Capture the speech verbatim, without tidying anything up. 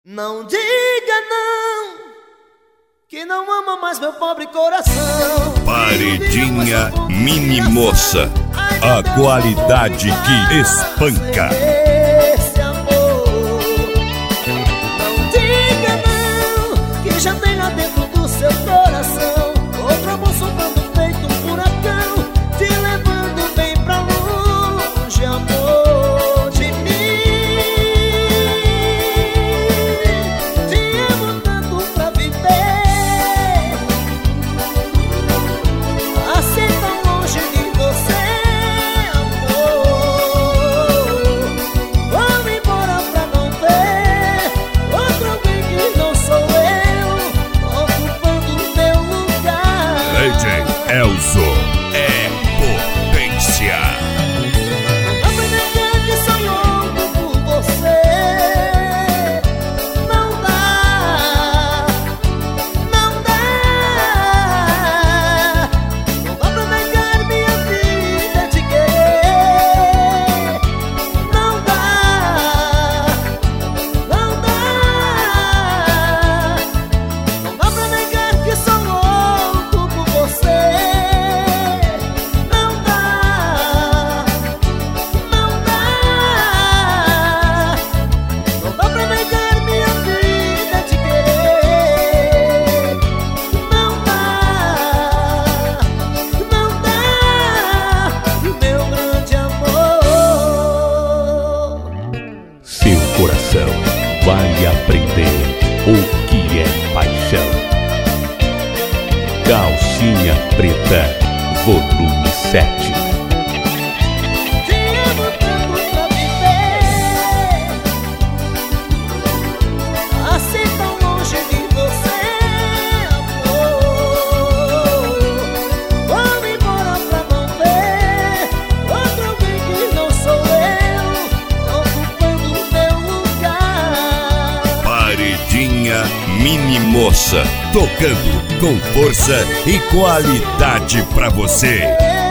Não diga não, que não ama mais meu pobre coração. Paredinha Mini Moça, a qualidade que espanca. Esse amor. Não diga não, que já tem lá dentro do seu coração outro amor soprando feito um furacão, te levando bem pra longe, amor de mim. Te amo tanto pra viver, assim tão longe de você, amor. Vamos embora pra não ver outro alguém que não sou eu, ocupando o teu lugar. D J Elzo é potência. Não vai negar que sou louco por você. Não dá, não dá. Não dá pra negar minha vida de querer. Não dá, não dá. Não dá pra negar que sou louco por você. Não dá, não dá. Não dá pra negar minha vida de querer. Não dá, não dá, meu grande amor. Seu coração vai aprender o que é paixão. Calcinha Preta, volume sete. Te amo tanto pra viver, assim tão longe de você, amor. Vamos embora pra não ver outro alguém que não sou eu, ocupando o teu lugar. Paredinha Mini Moça, tocando com força e qualidade pra você.